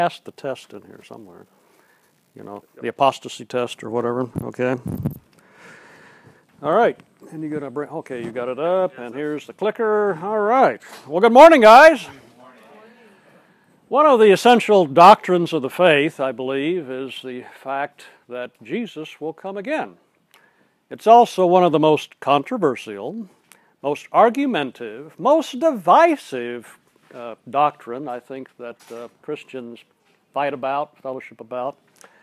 passed the test in here somewhere. You know, the apostasy test or whatever, okay? All right, and you're gonna bring, okay, you got it up, and here's the clicker. All right, well, good morning, guys. One of the essential doctrines of the faith, I believe, is the fact that Jesus will come again. It's also one of the most controversial, most argumentative, most divisive doctrine, I think, that Christians fight about, fellowship about.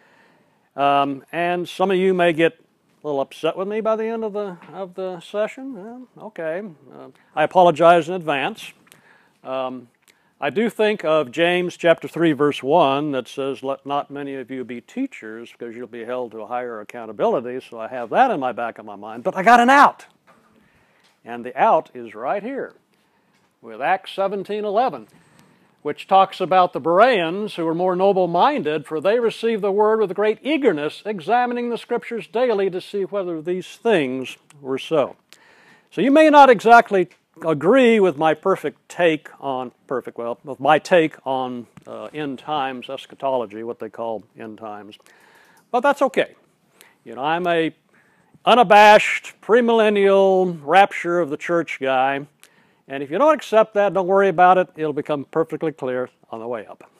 And some of you may get a little upset with me by the end of the session. Okay. I apologize in advance. I do think of James chapter 3, verse 1 that says, "Let not many of you be teachers, because you'll be held to a higher accountability." So I have that in my back of my mind. But I got an out. And the out is right here with Acts 17:11, which talks about the Bereans who were more noble-minded, for they received the word with great eagerness, examining the Scriptures daily to see whether these things were so. So you may not exactly agree with my take on end times eschatology, what they call end times, but that's okay. You know, I'm a unabashed premillennial rapture of the church guy, and if you don't accept that, don't worry about it. It'll become perfectly clear on the way up.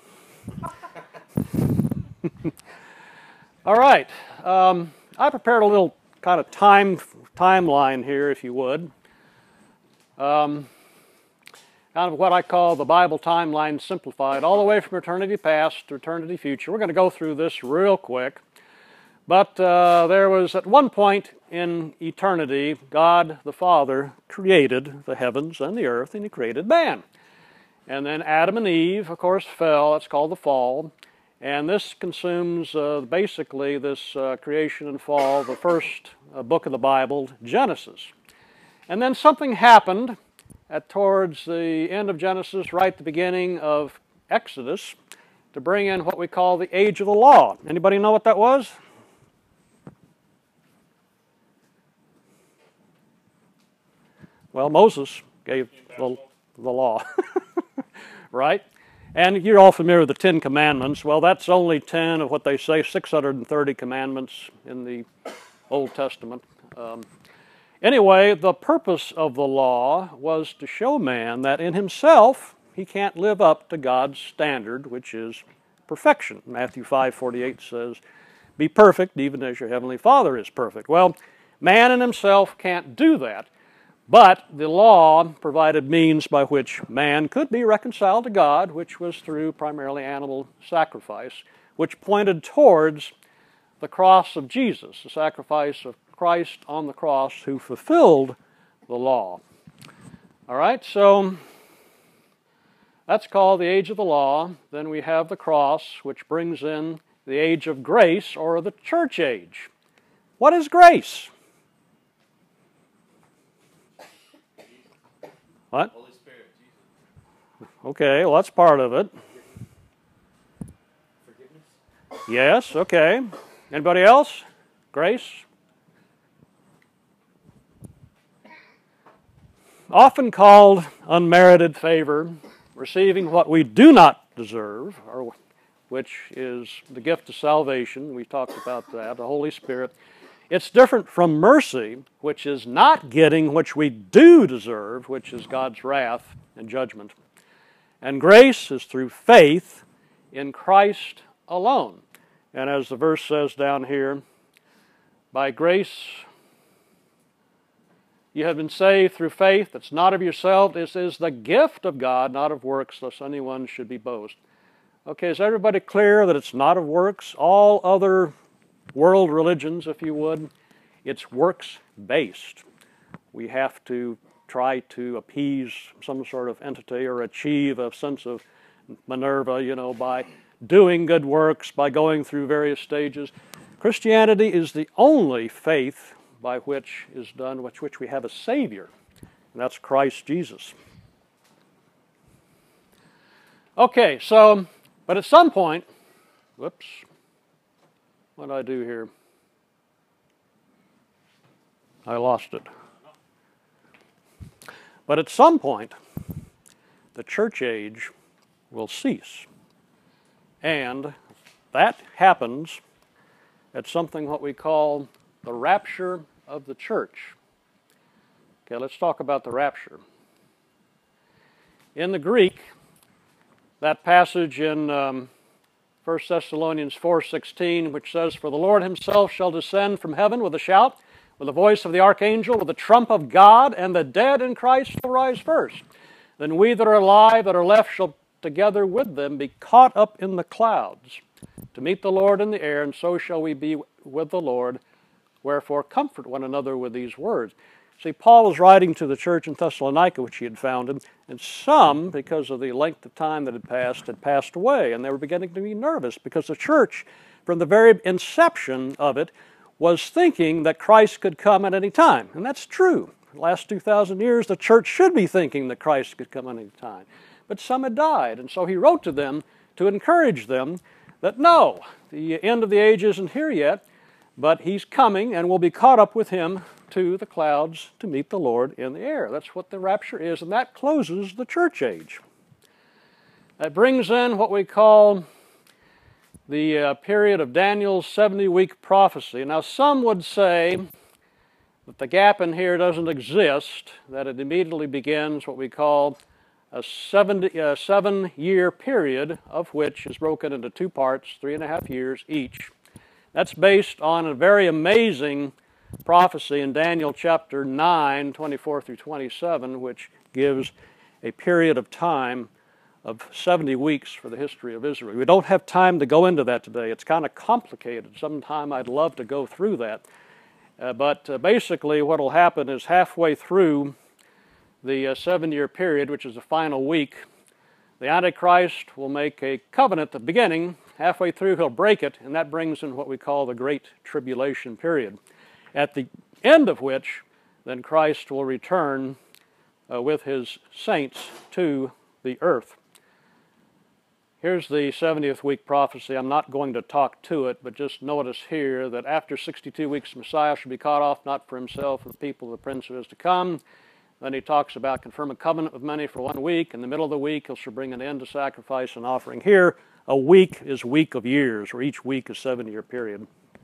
All right, I prepared a little kind of timeline here, if you would. Kind of what I call the Bible timeline simplified, all the way from eternity past to eternity future. We're going to go through this real quick. But there was, at one point in eternity, God the Father created the heavens and the earth, and He created man. And then Adam and Eve, of course, fell. That's called the fall. And this consumes, basically, this creation and fall, the first book of the Bible, Genesis. And then something happened towards the end of Genesis, right at the beginning of Exodus, to bring in what we call the age of the law. Anybody know what that was? Well, Moses gave the law, right? And you're all familiar with the 10 Commandments. Well, that's only 10 of what they say, 630 commandments in the Old Testament. Anyway, the purpose of the law was to show man that in himself he can't live up to God's standard, which is perfection. Matthew 5:48 says, "Be perfect, even as your heavenly Father is perfect." Well, man in himself can't do that, but the law provided means by which man could be reconciled to God, which was through primarily animal sacrifice, which pointed towards the cross of Jesus, the sacrifice of Christ on the cross who fulfilled the law. All right, so that's called the age of the law. Then we have the cross, which brings in the age of grace, or the church age. What is grace? What? Holy Spirit, Jesus. Okay, well, that's part of it. Forgiveness? Yes, okay. Anybody else? Grace? Often called unmerited favor, receiving what we do not deserve, or which is the gift of salvation. We talked about that, the Holy Spirit. It's different from mercy, which is not getting which we do deserve, which is God's wrath and judgment. And grace is through faith in Christ alone. And as the verse says down here, by grace you have been saved through faith. That's not of yourself. This is the gift of God, not of works, lest anyone should be boast. Okay, is everybody clear that it's not of works? All other world religions, if you would, it's works-based. We have to try to appease some sort of entity or achieve a sense of Minerva, you know, by doing good works, by going through various stages. Christianity is the only faith by which is done, which we have a Savior, and that's Christ Jesus. Okay, so, but at some point, whoops, what did I do here? I lost it. But at some point, the church age will cease. And that happens at something what we call the rapture of the church. Okay, let's talk about the rapture. In the Greek, that passage in 1 Thessalonians 4:16, which says, "For the Lord himself shall descend from heaven with a shout, with the voice of the archangel, with the trump of God, and the dead in Christ shall rise first. Then we that are alive, that are left, shall together with them be caught up in the clouds, to meet the Lord in the air, and so shall we be with the Lord. Wherefore comfort one another with these words." See, Paul was writing to the church in Thessalonica, which he had founded, and some, because of the length of time that had passed away, and they were beginning to be nervous because the church, from the very inception of it, was thinking that Christ could come at any time. And that's true. The last 2,000 years, the church should be thinking that Christ could come at any time. But some had died, and so he wrote to them to encourage them that no, the end of the age isn't here yet, but he's coming and we'll be caught up with him to the clouds to meet the Lord in the air. That's what the rapture is, and that closes the church age. That brings in what we call the period of Daniel's 70-week prophecy. Now, some would say that the gap in here doesn't exist, that it immediately begins what we call a 7-year period, of which is broken into 2 parts, 3.5 years each. That's based on a very amazing prophecy in Daniel chapter 9, 24 through 27, which gives a period of time of 70 weeks for the history of Israel. We don't have time to go into that today. It's kind of complicated. Sometime I'd love to go through that. But basically what will happen is halfway through the 7-year period, which is the final week, the Antichrist will make a covenant at the beginning. Halfway through, he'll break it, and that brings in what we call the Great Tribulation period, at the end of which then Christ will return with his saints to the earth. Here's the 70th week prophecy. I'm not going to talk to it, but just notice here that after 62 weeks, Messiah shall be cut off, not for himself, for the people of the prince who is to come. Then he talks about confirm a covenant with many for 1 week. In the middle of the week, he shall bring an end to sacrifice and offering. Here, a week is week of years, or each week is 7-year period.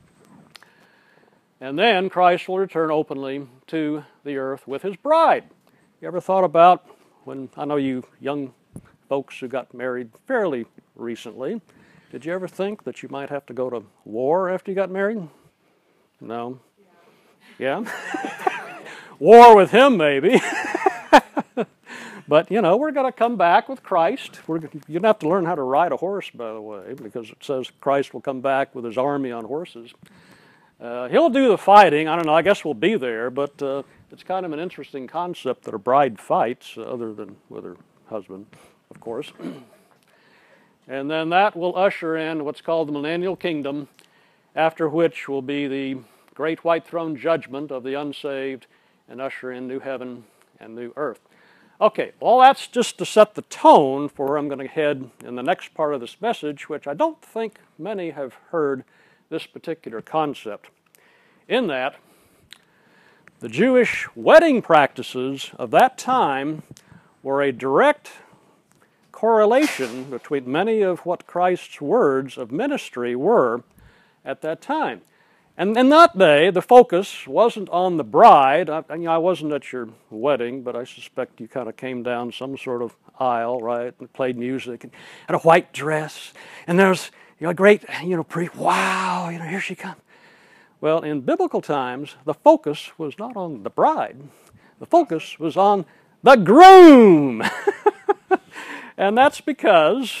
And then Christ will return openly to the earth with his bride. You ever thought about, when I know you young folks who got married fairly recently, did you ever think that you might have to go to war after you got married? No? Yeah? War with him, maybe. But, you know, we're going to come back with Christ. You're going to have to learn how to ride a horse, by the way, because it says Christ will come back with his army on horses. He'll do the fighting. I don't know, I guess we'll be there, but it's kind of an interesting concept that a bride fights, other than with her husband, of course. And then that will usher in what's called the millennial kingdom, after which will be the great white throne judgment of the unsaved and usher in new heaven and new earth. Okay, well, that's just to set the tone for where I'm going to head in the next part of this message, which I don't think many have heard this particular concept. In that, the Jewish wedding practices of that time were a direct correlation between many of what Christ's words of ministry were at that time. And in that day, the focus wasn't on the bride. I wasn't at your wedding, but I suspect you kind of came down some sort of aisle, right, and played music, and had a white dress, and there's a great, wow, here she comes. Well, in biblical times, the focus was not on the bride. The focus was on the groom. And that's because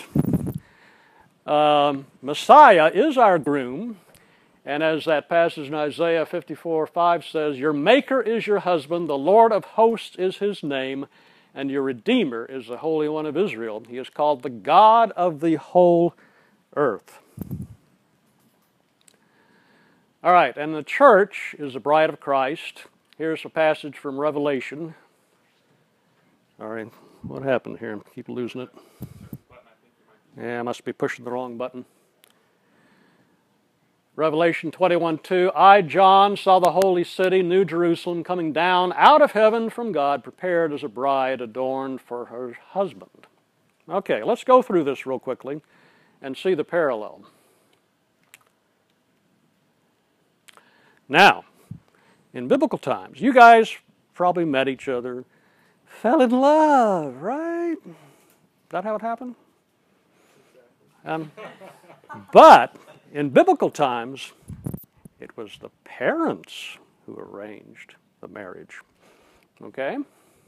Messiah is our groom. And as that passage in Isaiah 54:5 says, your Maker is your husband, the Lord of hosts is his name, and your Redeemer is the Holy One of Israel. He is called the God of the whole earth. All right, and the church is the bride of Christ. Here's a passage from Revelation. All right, what happened here? I keep losing it. Yeah, I must be pushing the wrong button. Revelation 21:2, I, John, saw the holy city, New Jerusalem, coming down out of heaven from God, prepared as a bride adorned for her husband. Okay, let's go through this real quickly and see the parallel. Now, in biblical times, you guys probably met each other, fell in love, right? Is that how it happened? But in biblical times, it was the parents who arranged the marriage. Okay?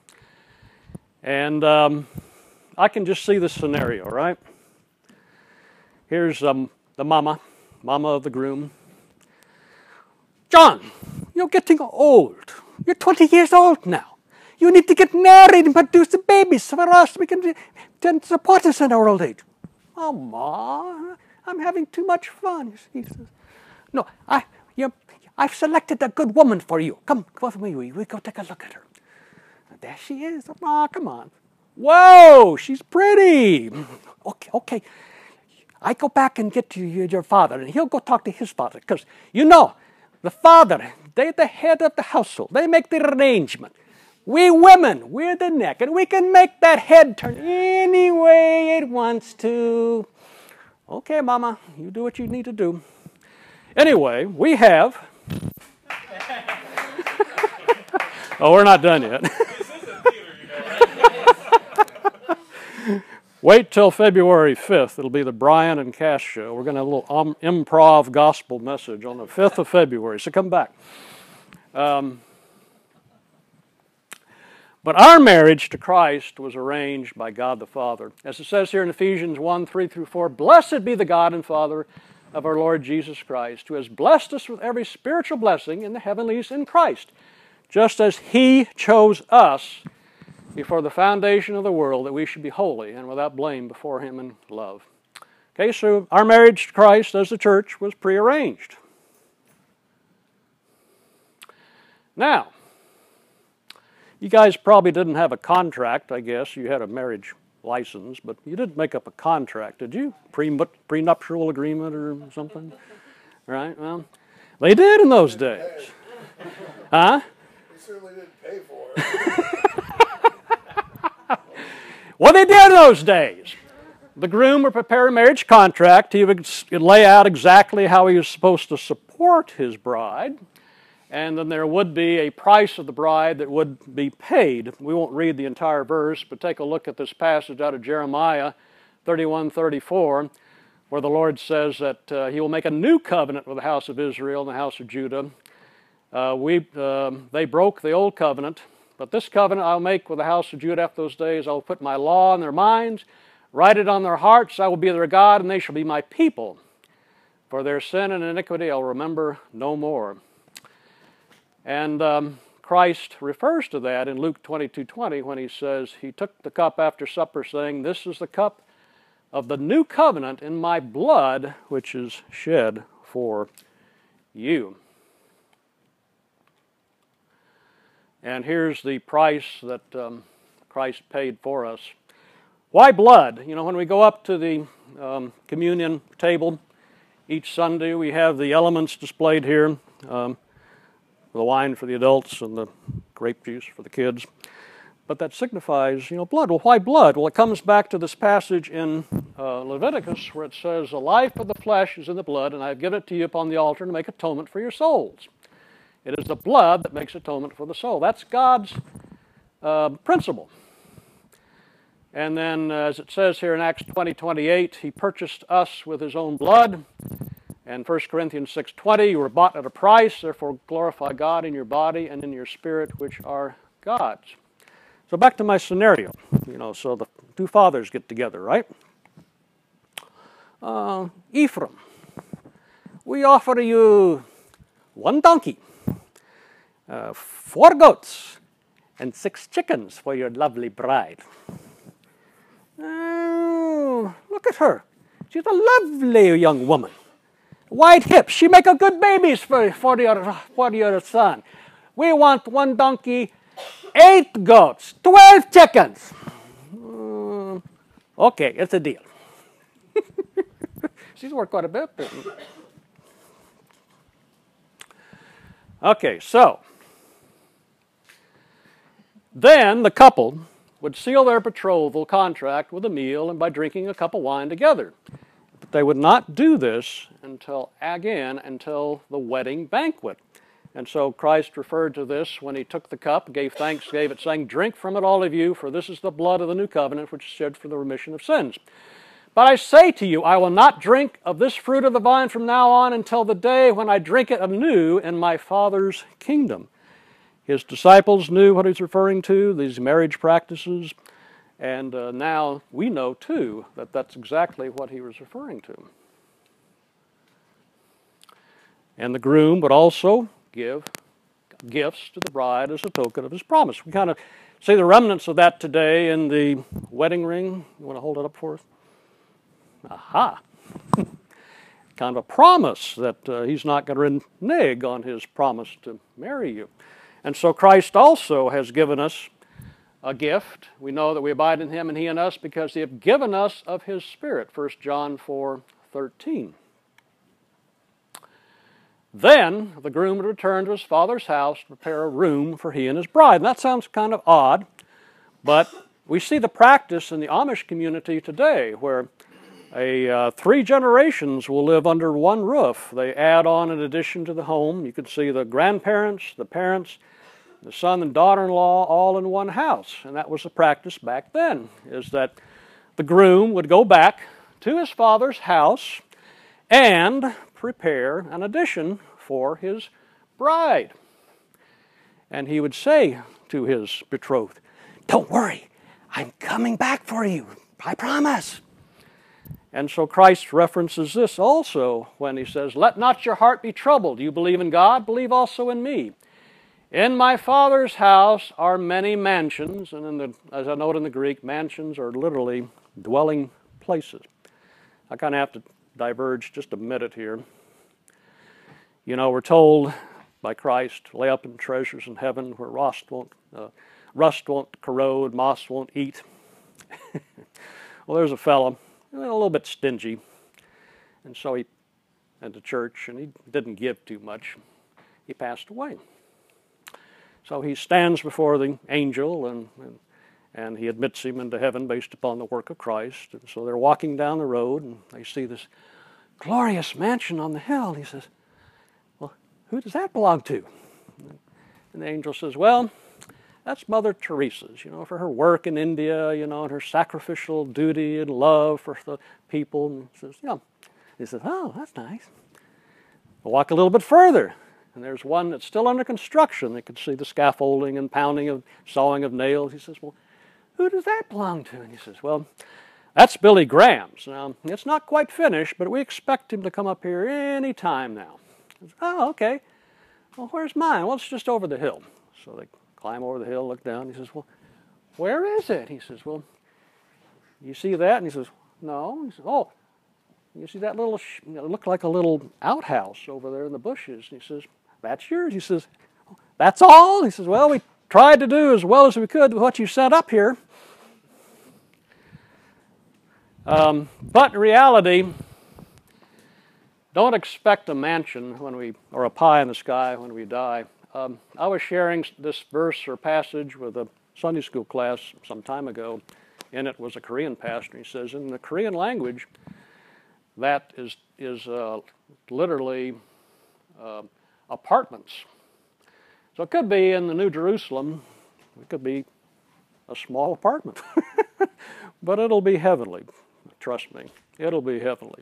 And I can just see this scenario, right? Here's the mama of the groom. John, you're getting old. You're 20 years old now. You need to get married and produce the babies for us. We can support us in our old age. Oh, Ma, I'm having too much fun. He says, no, I've selected a good woman for you. Come with me. We go take a look at her. And there she is. Oh, come on. Whoa, she's pretty. Okay. I go back and get to your father, and he'll go talk to his father. Because, the father, they're the head of the household. They make the arrangement. We women, we're the neck, and we can make that head turn any way it wants to. Okay, Mama, you do what you need to do. Anyway, we have... Oh, we're not done yet. Wait till February 5th. It'll be the Brian and Cass show. We're going to have a little improv gospel message on the 5th of February, so come back. But our marriage to Christ was arranged by God the Father. As it says here in Ephesians 1:3-4, blessed be the God and Father of our Lord Jesus Christ, who has blessed us with every spiritual blessing in the heavenlies in Christ, just as He chose us before the foundation of the world, that we should be holy and without blame before Him in love. Okay, so our marriage to Christ as the church was prearranged. Now, you guys probably didn't have a contract, I guess. You had a marriage license, but you didn't make up a contract, did you? Prenuptial agreement or something? Right? Well, they did in those days. Huh? We certainly didn't pay for it. Well, they did in those days. The groom would prepare a marriage contract. He would lay out exactly how he was supposed to support his bride. And then there would be a price of the bride that would be paid. We won't read the entire verse, but take a look at this passage out of Jeremiah 31:34, where the Lord says that He will make a new covenant with the house of Israel and the house of Judah. They broke the old covenant, but this covenant I'll make with the house of Judah after those days. I will put my law in their minds, write it on their hearts. I will be their God, and they shall be my people. For their sin and iniquity I'll remember no more. And Christ refers to that in Luke 22:20 when He says, He took the cup after supper, saying, this is the cup of the new covenant in my blood, which is shed for you. And here's the price that Christ paid for us. Why blood? When we go up to the communion table each Sunday, we have the elements displayed here. The wine for the adults and the grape juice for the kids. But that signifies, blood. Well, why blood? Well, it comes back to this passage in Leviticus where it says, the life of the flesh is in the blood, and I have given it to you upon the altar to make atonement for your souls. It is the blood that makes atonement for the soul. That's God's principle. And then, as it says here in Acts 20:28, He purchased us with His own blood. And 1 Corinthians 6:20, you were bought at a price, therefore glorify God in your body and in your spirit, which are God's. So back to my scenario. So the two fathers get together, right? Ephraim, we offer you 1 donkey, 4 goats, and 6 chickens for your lovely bride. Oh, look at her. She's a lovely young woman. White hips. She make a good babies for your son. We want 1 donkey, 8 goats, 12 chickens. Okay, it's a deal. She's worth quite a bit. Okay, so then the couple would seal their betrothal contract with a meal and by drinking a cup of wine together. At But they would not do this until the wedding banquet. And so Christ referred to this when he took the cup, gave thanks, gave it, saying, "Drink from it, all of you, for this is the blood of the new covenant, which is shed for the remission of sins. But I say to you, I will not drink of this fruit of the vine from now on until the day when I drink it anew in my Father's kingdom." His disciples knew what he's referring to, these marriage practices, and now we know too that that's exactly what he was referring to. And the groom would also give gifts to the bride as a token of his promise. We kind of see the remnants of that today in the wedding ring. You want to hold it up for us? Aha! Kind of a promise that he's not going to renege on his promise to marry you. And so Christ also has given us a gift. We know that we abide in him and he in us because he has given us of his Spirit, 1 John 4:13. Then the groom would return to his father's house to prepare a room for he and his bride. And that sounds kind of odd, but we see the practice in the Amish community today where 3 generations will live under one roof. They add on an addition to the home. You can see the grandparents, the parents, the son and daughter-in-law all in one house. And that was the practice back then, is that the groom would go back to his father's house and prepare an addition for his bride. And he would say to his betrothed, "Don't worry, I'm coming back for you, I promise." And so Christ references this also when he says, "Let not your heart be troubled. You believe in God, believe also in me. In my Father's house are many mansions," and as I note in the Greek, mansions are literally dwelling places. I kind of have to diverge just a minute here. You know, we're told by Christ, "Lay up in treasures in heaven where rust won't corrode, moss won't eat." Well, there's a fellow, a little bit stingy, and so he went to church, and he didn't give too much. He passed away. So he stands before the angel, and he admits him into heaven based upon the work of Christ. And so they're walking down the road, and they see this glorious mansion on the hill. And he says, "Well, who does that belong to?" And the angel says, "Well, that's Mother Teresa's, for her work in India, and her sacrificial duty and love for the people." And he says, He says, "Oh, that's nice." We'll walk a little bit further. And there's one that's still under construction. They can see the scaffolding and pounding of sawing of nails. He says, "Well, who does that belong to?" And he says, "Well, that's Billy Graham's. Now, it's not quite finished, but we expect him to come up here any time now." He says, "Oh, okay. Well, where's mine?" "Well, it's just over the hill." So they climb over the hill, look down. He says, "Well, where is it?" He says, "Well, you see that?" And he says, "No." He says, "Oh, you see that little, it looked like a little outhouse over there in the bushes." And he says, "That's yours." He says, "That's all?" He says, "Well, we tried to do as well as we could with what you sent up here." But in reality, don't expect a mansion or a pie in the sky when we die. I was sharing this verse or passage with a Sunday school class some time ago. In it was a Korean pastor. He says, in the Korean language, that is literally apartments. So it could be in the New Jerusalem, it could be a small apartment. But it'll be heavenly. Trust me, it'll be heavenly.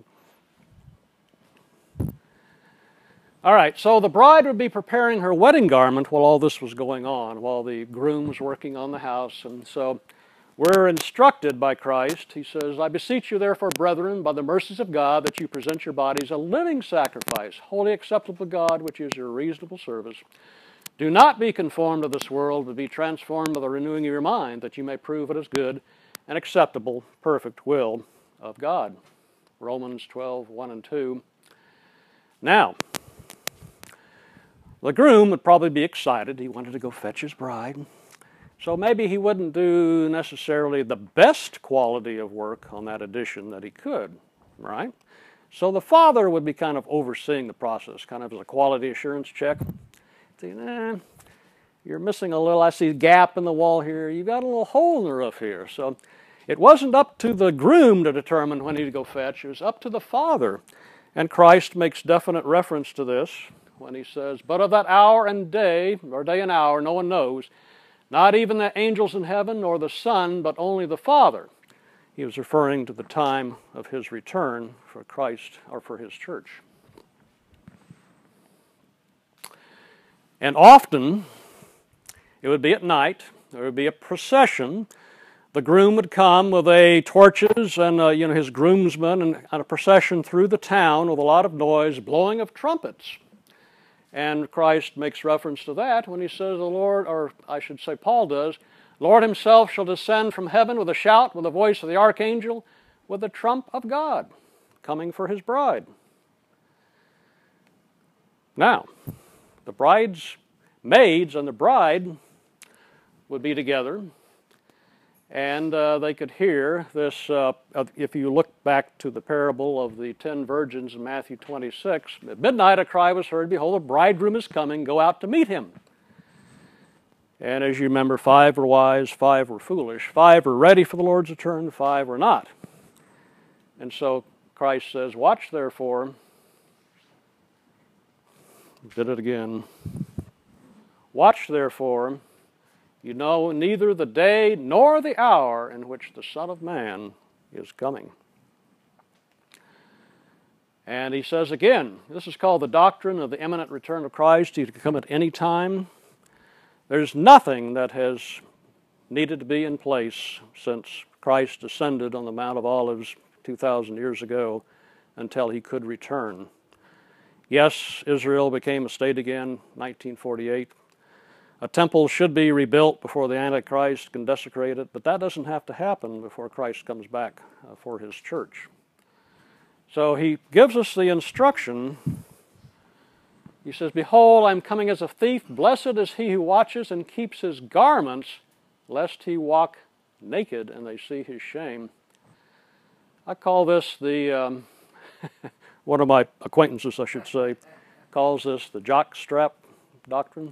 All right, so the bride would be preparing her wedding garment while all this was going on, while the groom was working on the house. And so we're instructed by Christ. He says, "I beseech you therefore, brethren, by the mercies of God, that you present your bodies a living sacrifice, wholly acceptable to God, which is your reasonable service. Do not be conformed to this world, but be transformed by the renewing of your mind, that you may prove what is good and acceptable, perfect will of God." Romans 12:1 and 2. Now, the groom would probably be excited. He wanted to go fetch his bride. So maybe he wouldn't do necessarily the best quality of work on that addition that he could, right? So the father would be kind of overseeing the process, kind of as a quality assurance check. Saying, "You're missing a little, I see a gap in the wall here. You've got a little hole in the roof here." So It wasn't up to the groom to determine when he'd go fetch. It was up to the Father. And Christ makes definite reference to this when he says, "But of that hour and day, or day and hour, no one knows, not even the angels in heaven, nor the Son, but only the Father." He was referring to the time of his return for Christ, or for his church. And often, it would be at night, there would be a procession. The groom would come with torches and his groomsmen, and a procession through the town with a lot of noise, blowing of trumpets. And Christ makes reference to that when he says, the Lord, or I should say Paul does, "Lord himself shall descend from heaven with a shout, with the voice of the archangel, with the trump of God, coming for his bride." Now, the bridesmaids and the bride would be together, and they could hear this. If you look back to the parable of the 10 virgins in Matthew 26, at midnight a cry was heard, "Behold, the bridegroom is coming, go out to meet him." And as you remember, 5 were wise, 5 were foolish. 5 were ready for the Lord's return, 5 were not. And so Christ says, "Watch therefore," did it again, "Watch therefore, you know neither the day nor the hour in which the Son of Man is coming." And he says again, this is called the doctrine of the imminent return of Christ. He could come at any time. There's nothing that has needed to be in place since Christ ascended on the Mount of Olives 2,000 years ago until he could return. Yes, Israel became a state again, 1948. A temple should be rebuilt before the Antichrist can desecrate it, but that doesn't have to happen before Christ comes back for his church. So he gives us the instruction. He says, "Behold, I am coming as a thief. Blessed is he who watches and keeps his garments, lest he walk naked and they see his shame." I call this the, one of my acquaintances, I should say, calls this the jock strap doctrine.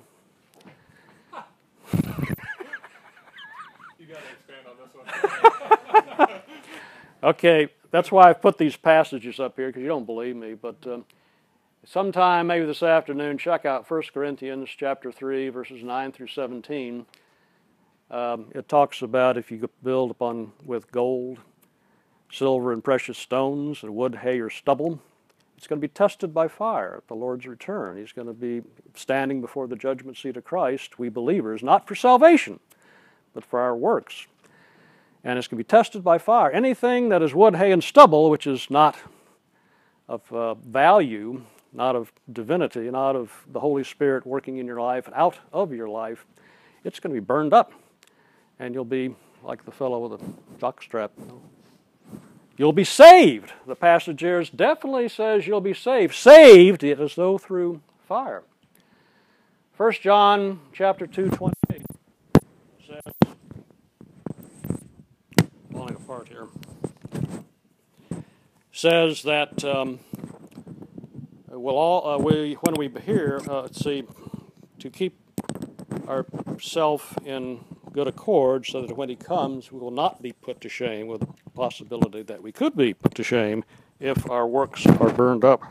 You got to expand on this one. Okay, that's why I've put these passages up here, because you don't believe me, but sometime maybe this afternoon, check out 1 Corinthians chapter 3, verses 9 through 17. It talks about if you build upon with gold, silver, and precious stones, and wood, hay, or stubble, it's going to be tested by fire at the Lord's return. He's going to be standing before the judgment seat of Christ, we believers, not for salvation, but for our works. And it's going to be tested by fire. Anything that is wood, hay, and stubble, which is not of value, not of divinity, not of the Holy Spirit working in your life and out of your life, it's going to be burned up. And you'll be like the fellow with the jockstrap. You'll be saved. The passage here definitely says you'll be saved. Saved as though through fire. 1 John chapter 2:28 says, falling apart here, says that when we hear, to keep ourself in good accord, so that when he comes, we will not be put to shame, with the possibility that we could be put to shame if our works are burned up.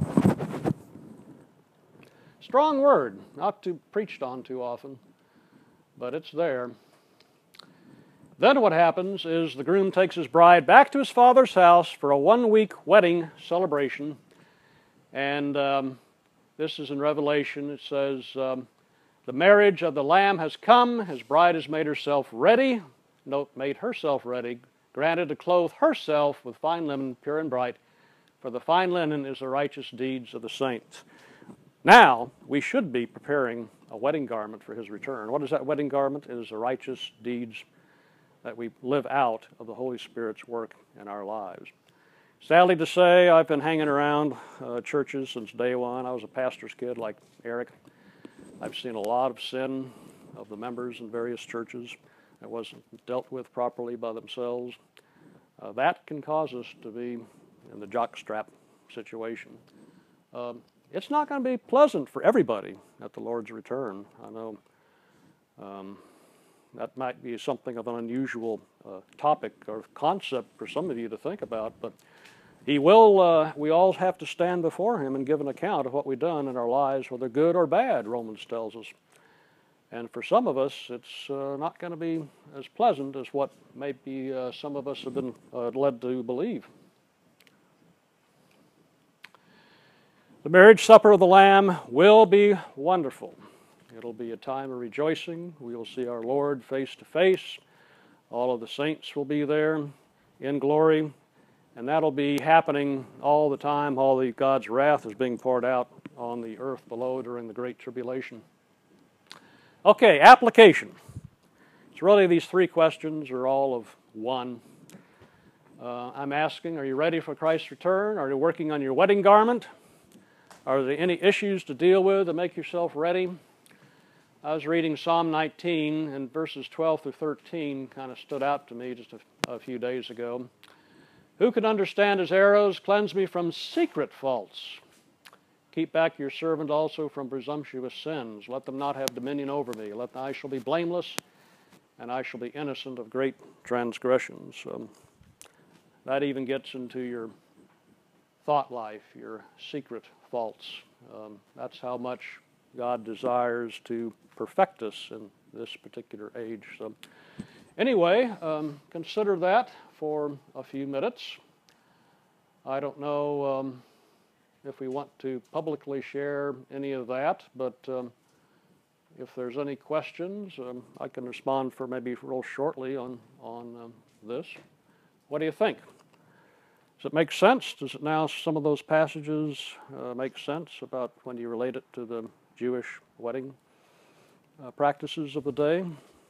Strong word, not to preached on too often, but it's there. Then what happens is the groom takes his bride back to his father's house for a 1-week wedding celebration. And this is in Revelation. It says, the marriage of the Lamb has come. His bride has made herself ready. Note, made herself ready. Granted to clothe herself with fine linen, pure and bright. For the fine linen is the righteous deeds of the saints. Now, we should be preparing a wedding garment for his return. What is that wedding garment? It is the righteous deeds that we live out of the Holy Spirit's work in our lives. Sadly to say, I've been hanging around churches since day one. I was a pastor's kid like Eric. I've seen a lot of sin of the members in various churches that wasn't dealt with properly by themselves. That can cause us to be in the jockstrap situation. It's not going to be pleasant for everybody at the Lord's return. I know That might be something of an unusual topic or concept for some of you to think about, but He will, we all have to stand before Him and give an account of what we've done in our lives, whether good or bad, Romans tells us. And for some of us, it's not going to be as pleasant as what maybe some of us have been led to believe. The marriage supper of the Lamb will be wonderful. It'll be a time of rejoicing. We will see our Lord face to face. All of the saints will be there in glory. And that'll be happening all the time. All the God's wrath is being poured out on the earth below during the Great Tribulation. Okay, application. It's really these three questions are all of one. I'm asking, are you ready for Christ's return? Are you working on your wedding garment? Are there any issues to deal with to make yourself ready? I was reading Psalm 19, and verses 12 through 13 kind of stood out to me just a few days ago. Who can understand His arrows? Cleanse me from secret faults. Keep back your servant also from presumptuous sins. Let them not have dominion over me. I shall be blameless, and I shall be innocent of great transgressions. That even gets into your thought life, your secret faults. That's how much God desires to perfect us in this particular age. So, anyway, consider that for a few minutes. I don't know if we want to publicly share any of that, but if there's any questions, I can respond for maybe real shortly on this. What do you think? Does it make sense? Does it now, some of those passages make sense about when you relate it to the Jewish wedding practices of the day?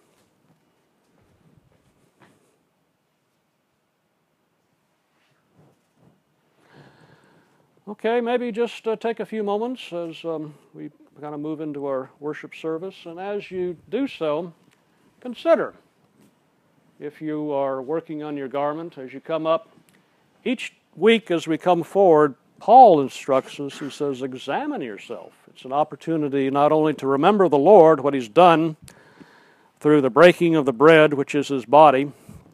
Okay, maybe just take a few moments as we kind of move into our worship service. And as you do so, consider if you are working on your garment as you come up. Each week as we come forward, Paul instructs us, he says, examine yourself. It's an opportunity not only to remember the Lord, what He's done through the breaking of the bread, which is His body,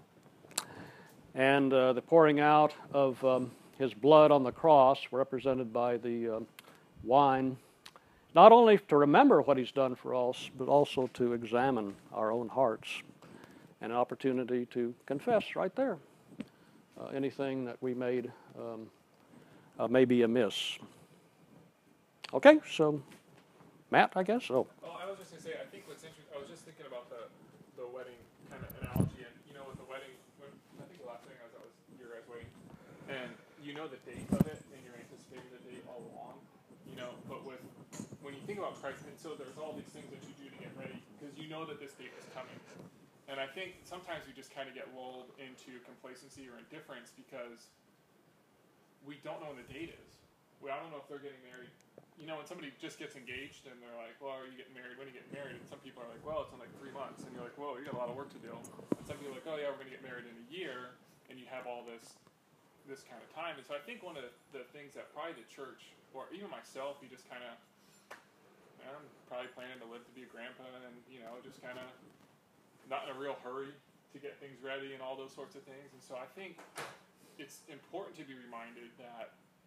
and the pouring out of His blood on the cross, represented by the wine, not only to remember what He's done for us, but also to examine our own hearts, and an opportunity to confess right there anything that we made may be amiss. Okay, so Matt, I guess. Oh, I was just gonna say, I think what's interesting. I was just thinking about the wedding kind of analogy, and with the wedding, I think the last thing I was your guys' wedding, and the date of it, and you're anticipating the date all along, But when you think about Christ, and so there's all these things that you do to get ready because you know that this date is coming. And I think sometimes we just kind of get lulled into complacency or indifference because we don't know when the date is. I don't know if they're getting married. When somebody just gets engaged and they're like, well, are you getting married? When are you getting married? And some people are like, well, it's in like 3 months. And you're like, whoa, you got a lot of work to do. And some people are like, oh, yeah, we're going to get married in a year. And you have all this kind of time. And so I think one of the things that probably the church, or even myself, you just kind of, I'm probably planning to live to be a grandpa and, just kind of not in a real hurry to get things ready and all those sorts of things. And so I think it's important to be reminded that,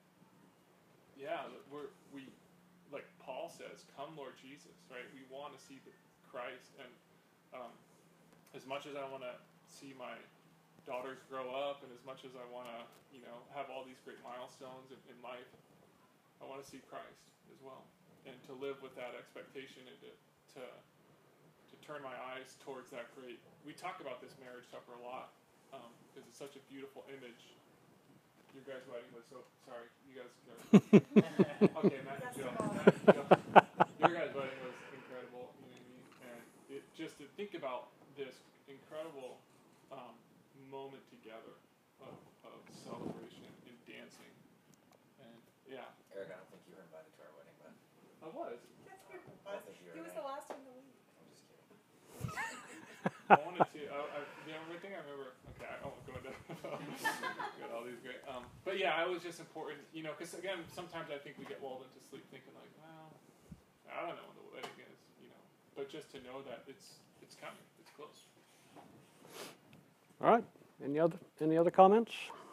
we like Paul says, come Lord Jesus, right? We want to see Christ. And as much as I want to see my daughters grow up, and as much as I want to, have all these great milestones in life, I want to see Christ as well, and to live with that expectation, and to turn my eyes towards that great. We talk about this marriage supper a lot because it's such a beautiful image. Your guys' wedding was so sorry. You guys go. Okay, Matt and Joe. Your guys' wedding was incredible. And it just to think about this incredible moment together of celebration and dancing, and Eric, I don't think you were invited to our wedding, but I was. I think you were. He was the last one to leave. I'm just kidding. I wanted to. The only thing I remember. Okay, I won't go into. Got all these great. But yeah, it was just important, because again, sometimes I think we get lulled into sleep thinking like, well, I don't know when the wedding is, But just to know that it's coming. It's close. All right. Any other comments?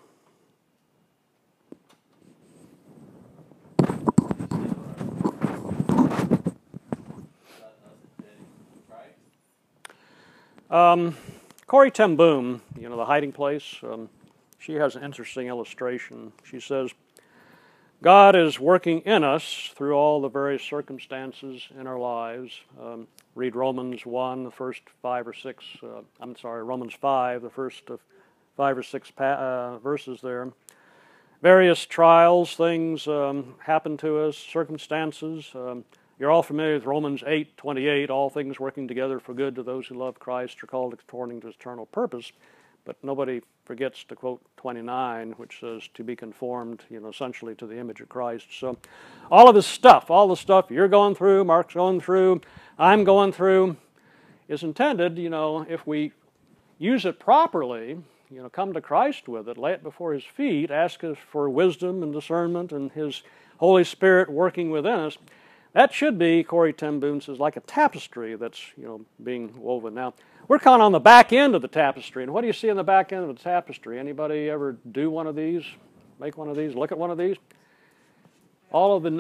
Corrie ten Boom, you know, The Hiding Place, she has an interesting illustration. She says, God is working in us through all the various circumstances in our lives. Read Romans 1, the first 5 or 6, Romans 5, the first 5 or 6 verses there. Various trials, things happen to us, circumstances. You're all familiar with Romans 8:28, all things working together for good to those who love Christ are called according to his eternal purpose. But nobody forgets to quote 29, which says to be conformed, you know, essentially to the image of Christ. So all of this stuff, all the stuff you're going through, Mark's going through, I'm going through, is intended, you know, if we use it properly, you know, come to Christ with it, lay it before his feet, ask us for wisdom and discernment and his Holy Spirit working within us. That should be, Corrie ten Boom says, like a tapestry that's, you know, being woven. Now, we're kind of on the back end of the tapestry. And what do you see on the back end of the tapestry? Anybody ever do one of these? Make one of these? Look at one of these? All of the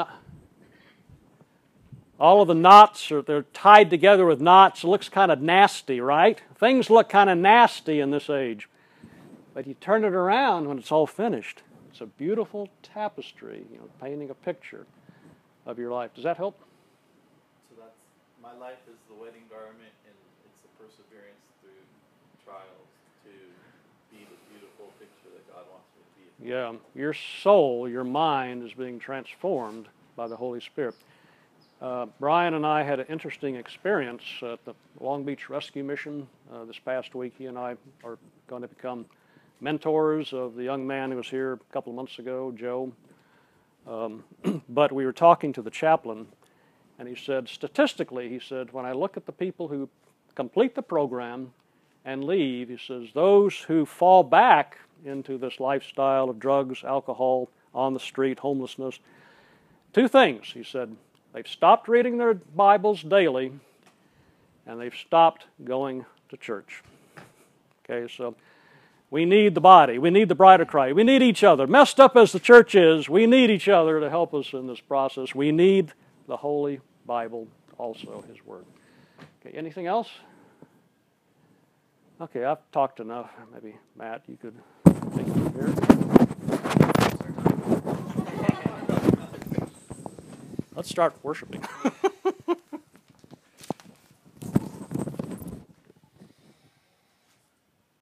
knots, they're tied together with knots. It looks kind of nasty, right? Things look kind of nasty in this age. But you turn it around when it's all finished. It's a beautiful tapestry, you know, painting a picture of your life. Does that help? So that's, my life is the wedding garment, and it's the perseverance through trials to be the beautiful picture that God wants me to be. Yeah, your soul, your mind is being transformed by the Holy Spirit. Brian and I had an interesting experience at the Long Beach Rescue Mission this past week. He and I are going to become mentors of the young man who was here a couple of months ago, Joe. But we were talking to the chaplain, and he said, statistically, he said, when I look at the people who complete the program and leave, he says, those who fall back into this lifestyle of drugs, alcohol, on the street, homelessness, two things, he said. They've stopped reading their Bibles daily, and they've stopped going to church. Okay, so we need the body. We need the bride of Christ. We need each other. Messed up as the church is, we need each other to help us in this process. We need the Holy Bible, also His Word. Okay, anything else? Okay, I've talked enough. Maybe, Matt, you could take it from here. Let's start worshiping.